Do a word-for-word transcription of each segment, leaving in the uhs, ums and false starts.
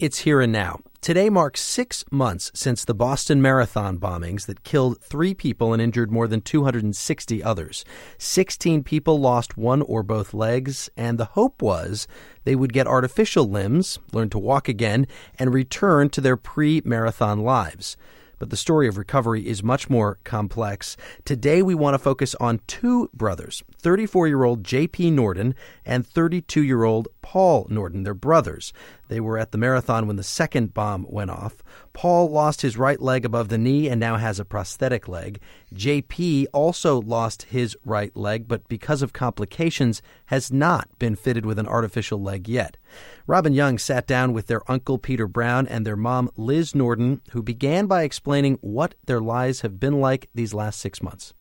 It's here and now. Today marks six months since the Boston Marathon bombings that killed three people and injured more than two hundred sixty others. Sixteen people lost one or both legs, and the hope was they would get artificial limbs, learn to walk again, and return to their pre-marathon lives. But the story of recovery is much more complex. Today, we want to focus on two brothers, thirty-four-year-old J P Norden and thirty-two-year-old Paul Norden. They're brothers. They were at the marathon when the second bomb went off. Paul lost his right leg above the knee and now has a prosthetic leg. J P also lost his right leg, but because of complications, has not been fitted with an artificial leg yet. Robin Young sat down with their uncle Peter Brown and their mom Liz Norden, who began by explaining what their lives have been like these last six months.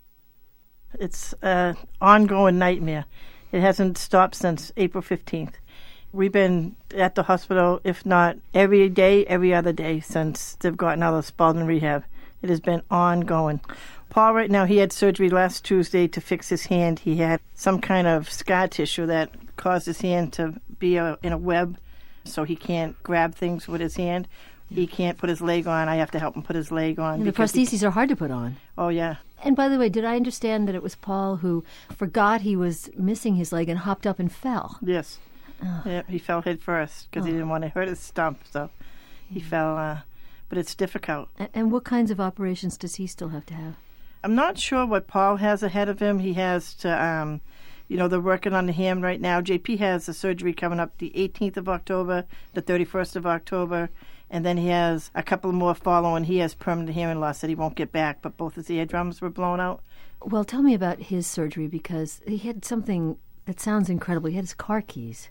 It's an ongoing nightmare. It hasn't stopped since April fifteenth. We've been at the hospital, if not every day, every other day since they've gotten out of Spalding Rehab. It has been ongoing. Paul, right now, he had surgery last Tuesday to fix his hand. He had some kind of scar tissue that caused his hand to be a, in a web, so he can't grab things with his hand. He can't put his leg on. I have to help him put his leg on. And the prostheses he, are hard to put on. Oh, yeah. And by the way, did I understand that it was Paul who forgot he was missing his leg and hopped up and fell? Yes. Oh. Yeah, he fell head first because oh. he didn't want to hurt his stump, so he yeah. fell. Uh, but it's difficult. And, and what kinds of operations does he still have to have? I'm not sure what Paul has ahead of him. He has to, um, you know, they're working on the hand right now. J P has a surgery coming up the eighteenth of October, the thirty-first of October, and then he has a couple more following. He has permanent hearing loss that he won't get back, but both his eardrums were blown out. Well, tell me about his surgery, because he had something that sounds incredible. He had his car keys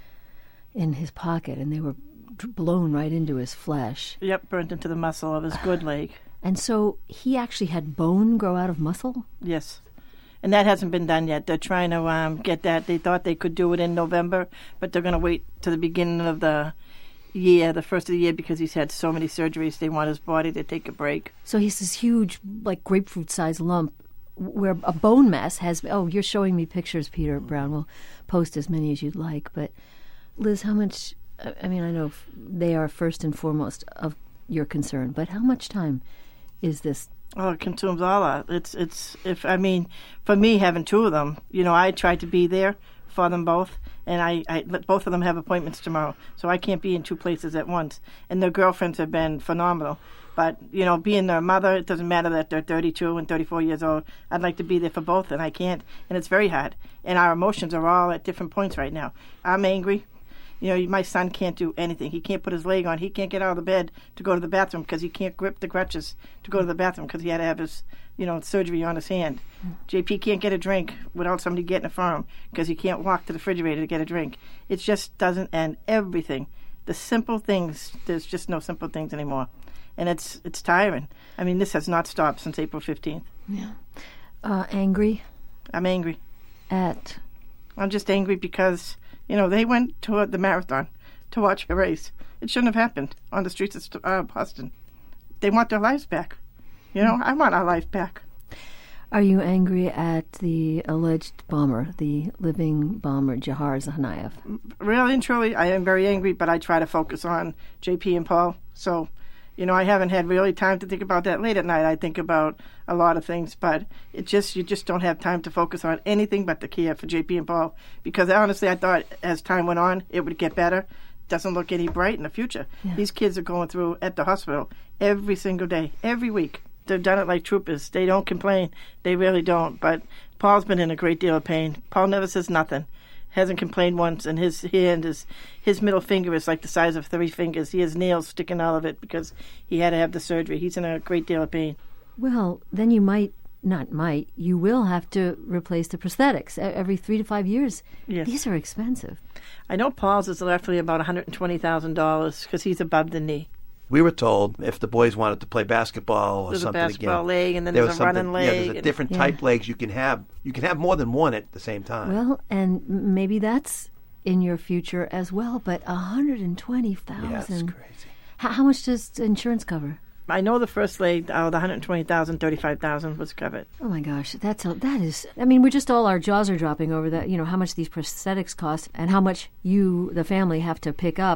in his pocket, and they were blown right into his flesh. Yep, burnt into the muscle of his good leg. And so he actually had bone grow out of muscle? Yes. And that hasn't been done yet. They're trying to um, get that. They thought they could do it in November, but they're going to wait to the beginning of the year, the first of the year, because he's had so many surgeries. They want his body to take a break. So he's this huge, like, grapefruit-sized lump where a bone mass has... Oh, you're showing me pictures, Peter Brown. We'll post as many as you'd like, but... Liz, how much, I mean, I know they are first and foremost of your concern, but how much time is this? Oh, it consumes all that. It's, it's, if, I mean, for me, having two of them, you know, I tried to be there for them both, and I, I both of them have appointments tomorrow, so I can't be in two places at once. And their girlfriends have been phenomenal. But, you know, being their mother, it doesn't matter that they're thirty-two and thirty-four years old. I'd like to be there for both, and I can't. And it's very hard. And our emotions are all at different points right now. I'm angry. You know, my son can't do anything. He can't put his leg on. He can't get out of the bed to go to the bathroom because he can't grip the crutches to go to the bathroom because he had to have his, you know, surgery on his hand. Mm. J P can't get a drink without somebody getting it for him because he can't walk to the refrigerator to get a drink. It just doesn't end. Everything. The simple things, there's just no simple things anymore. And it's it's tiring. I mean, this has not stopped since April fifteenth. Yeah. Uh, angry? I'm angry. At? I'm just angry because... You know, they went to the marathon to watch a race. It shouldn't have happened on the streets of uh, Boston. They want their lives back. You know, I want our life back. Are you angry at the alleged bomber, the living bomber, Jahar Tsarnaev? Really and truly, I am very angry, but I try to focus on J P and Paul. So, you know, I haven't had really time to think about that late at night. I think about a lot of things, but it just you just don't have time to focus on anything but the care for J P and Paul. Because honestly, I thought as time went on, it would get better. Doesn't look any bright in the future. Yeah. These kids are going through at the hospital every single day, every week. They've done it like troopers. They don't complain. They really don't. But Paul's been in a great deal of pain. Paul never says nothing. Hasn't complained once, and his hand is, his middle finger is like the size of three fingers. He has nails sticking out of it because he had to have the surgery. He's in a great deal of pain. Well, then you might, not might, you will have to replace the prosthetics every three to five years. Yes. These are expensive. I know Paul's is roughly about one hundred twenty thousand dollars because he's above the knee. We were told if the boys wanted to play basketball or there's something a basketball again, leg, and then there there's a running leg. Yeah, there's a and, different yeah. type legs you can have. You can have more than one at the same time. Well, and maybe that's in your future as well, but one hundred twenty thousand dollars. Yeah, that's crazy. How, how much does insurance cover? I know the first leg, uh, the one hundred twenty thousand dollars, thirty-five thousand dollars was covered. Oh my gosh, that's a, that is. I mean, we're just all our jaws are dropping over that. You know how much these prosthetics cost and how much you, the family, have to pick up.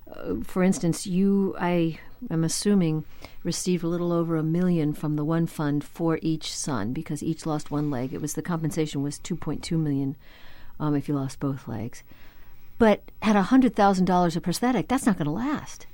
uh, for instance, you, I am assuming, received a little over a million from the one fund for each son because each lost one leg. It was the compensation was two point two million um, if you lost both legs. But at one hundred thousand dollars a prosthetic, that's not going to last.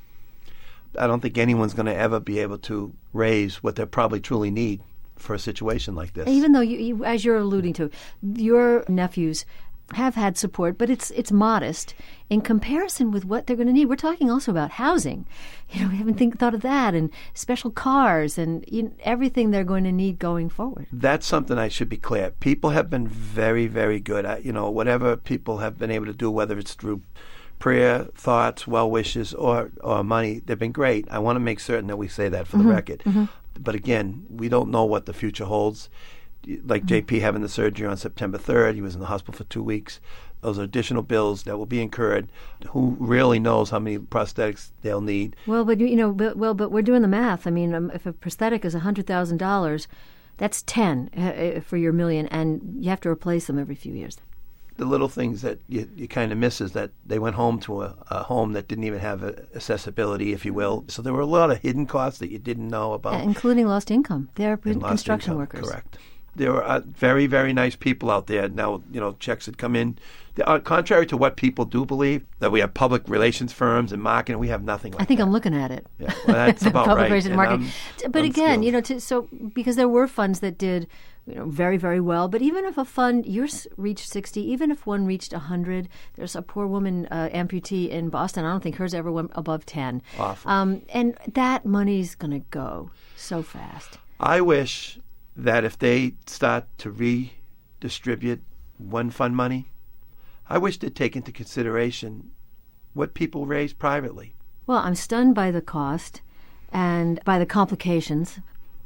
I don't think anyone's going to ever be able to raise what they probably truly need for a situation like this. Even though, you, you, as you're alluding to, your nephews have had support, but it's it's modest in comparison with what they're going to need. We're talking also about housing. You know, we haven't think, thought of that, and special cars, and you know, everything they're going to need going forward. That's something I should be clear. People have been very, very good at, you know, whatever people have been able to do, whether it's through prayer, thoughts, well wishes, or, or money, they've been great. I want to make certain that we say that for Mm-hmm. the record. Mm-hmm. But again, we don't know what the future holds. Like J P having the surgery on September third, he was in the hospital for two weeks. Those are additional bills that will be incurred. Who really knows how many prosthetics they'll need? Well, but you know, but, well, but we're doing the math. I mean, um, if a prosthetic is a hundred thousand dollars, that's ten uh, for your million, and you have to replace them every few years. The little things that you, you kind of miss is that they went home to a, a home that didn't even have a accessibility, if you will. So there were a lot of hidden costs that you didn't know about. Uh, including lost income. They're And lost construction income, workers. Correct. There were uh, very, very nice people out there. Now, you know, checks had come in. The, uh, contrary to what people do believe, that we have public relations firms and marketing, we have nothing like I think that. I'm looking at it. Yeah, well, that's about Public right. relations And marketing. I'm But again, unskilled. you know, to, so because there were funds that did, you know, very, very well. But even if a fund yours reached sixty, even if one reached one hundred, there's a poor woman uh, amputee in Boston. I don't think hers ever went above ten. Awful. Um, and that money's going to go so fast. I wish that if they start to redistribute one fund money, I wish they'd take into consideration what people raise privately. Well, I'm stunned by the cost and by the complications.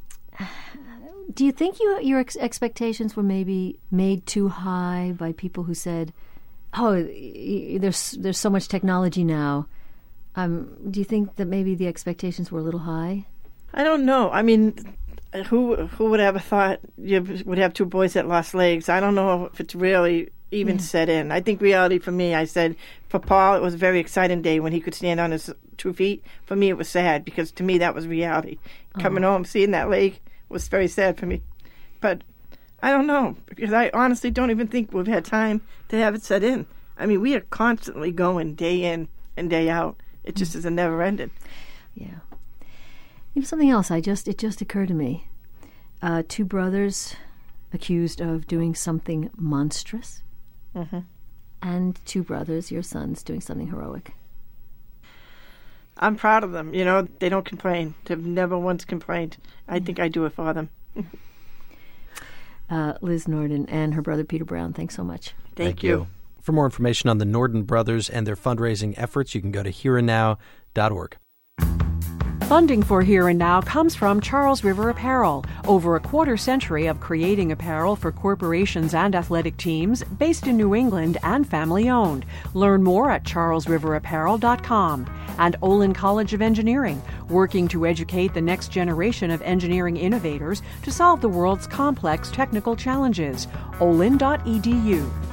Do you think you, your ex- expectations were maybe made too high by people who said, "Oh, y- there's there's so much technology now"? Um, do you think that maybe the expectations were a little high? I don't know. I mean, who who would ever thought you would have two boys that lost legs? I don't know if it's really even Yeah. set in. I think reality for me, I said, for Paul, it was a very exciting day when he could stand on his two feet. For me, it was sad because to me, that was reality. Coming home, seeing that leg was very sad for me. But I don't know, because I honestly don't even think we've had time to have it set in. I mean, we are constantly going day in and day out. It just is a never ending. Yeah. You know, something else. I just it just occurred to me. Uh, two brothers accused of doing something monstrous, Mm-hmm. and two brothers, your sons, doing something heroic. I'm proud of them. You know, they don't complain. They've never once complained. I think I do it for them. Uh, Liz Norden and her brother Peter Brown, thanks so much. Thank, Thank you. you. For more information on the Norden brothers and their fundraising efforts, you can go to here and now dot org. Funding for Here and Now comes from Charles River Apparel, over a quarter century of creating apparel for corporations and athletic teams, based in New England and family-owned. Learn more at charles river apparel dot com. And Olin College of Engineering, working to educate the next generation of engineering innovators to solve the world's complex technical challenges. olin dot e d u.